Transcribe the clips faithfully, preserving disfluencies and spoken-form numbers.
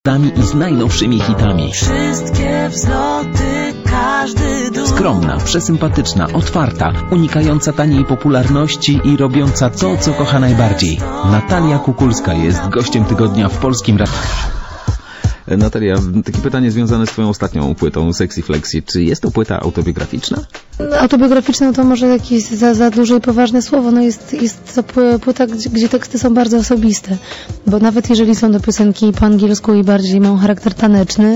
I z najnowszymi hitami. Wszystkie wzloty, każdy dół. Skromna, przesympatyczna, otwarta, unikająca taniej popularności i robiąca to, co kocha najbardziej. Natalia Kukulska jest gościem tygodnia w Polskim Radiu. Natalia, takie pytanie związane z twoją ostatnią płytą Sexy Flexi. Czy jest to płyta autobiograficzna? Autobiograficzna to może jakieś za, za duże i poważne słowo. No jest, jest to płyta, gdzie, gdzie teksty są bardzo osobiste. Bo nawet jeżeli są to piosenki po angielsku i bardziej mają charakter taneczny,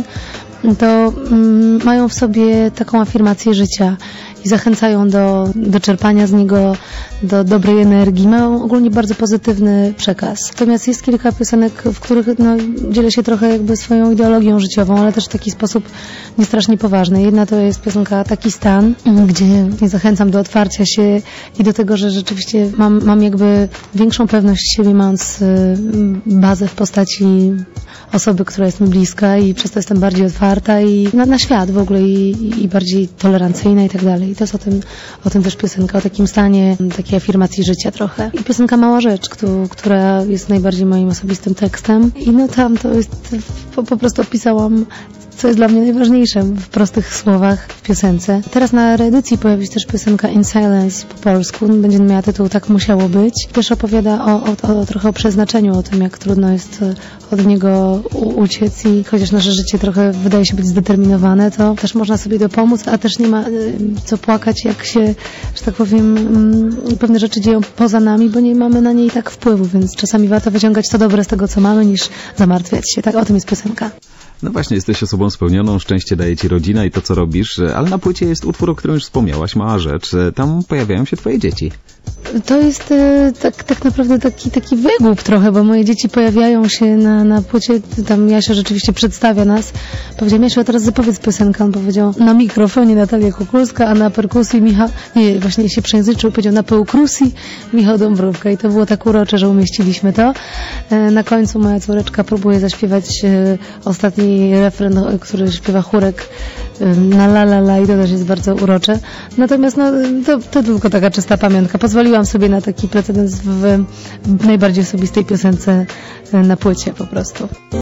to mm, mają w sobie taką afirmację życia i zachęcają do, do czerpania z niego, do dobrej energii. Mają ogólnie bardzo pozytywny przekaz. Natomiast jest kilka piosenek, w których no, dzielę się trochę jakby swoją ideologią życiową, ale też w taki sposób niestrasznie poważny. Jedna to jest piosenka Taki stan, gdzie zachęcam do otwarcia się i do tego, że rzeczywiście mam, mam jakby większą pewność siebie, mając bazę w postaci osoby, która jest mi bliska i przez to jestem bardziej otwarta i na, na świat w ogóle i, i bardziej tolerancyjna i tak dalej. I to jest o tym, o tym też piosenka, o takim stanie, takiej afirmacji życia trochę. I piosenka Mała Rzecz, któ, która jest najbardziej moim osobistym tekstem. I no tam to jest, po, po prostu opisałam, co jest dla mnie najważniejsze w prostych słowach w piosence. Teraz na reedycji pojawi się też piosenka In Silence po polsku. Będzie miała tytuł Tak musiało być. Też opowiada o, o, o trochę o przeznaczeniu, o tym, jak trudno jest od niego u, uciec i chociaż nasze życie trochę wydaje się być zdeterminowane, to też można sobie dopomóc, a też nie ma co płakać, jak się, że tak powiem, pewne rzeczy dzieją poza nami, bo nie mamy na nie i tak wpływu, więc czasami warto wyciągać to dobre z tego, co mamy, niż zamartwiać się. Tak, o tym jest piosenka. No właśnie, jesteś osobą spełnioną, szczęście daje ci rodzina i to, co robisz, ale na płycie jest utwór, o którym już wspomniałaś, Mała Rzecz. Tam pojawiają się twoje dzieci. To jest e, tak, tak naprawdę taki, taki wygłup trochę, bo moje dzieci pojawiają się na, na płycie, tam Jasia rzeczywiście przedstawia nas. Powiedział, Jasiu, a teraz zapowiedz piosenkę. On powiedział, na mikrofonie Natalia Kukulska, a na perkusji Michał, nie, właśnie się przejęzyczył, powiedział na perkusji Michał Dąbrówka i to było tak urocze, że umieściliśmy to. E, na końcu moja córeczka próbuje zaśpiewać e, ostatni refren, który śpiewa chórek e, na la la la i to też jest bardzo urocze. Natomiast no, to, to tylko taka czysta pamiątka. Pozwoliłam sobie na taki precedens w, w najbardziej osobistej piosence na płycie po prostu.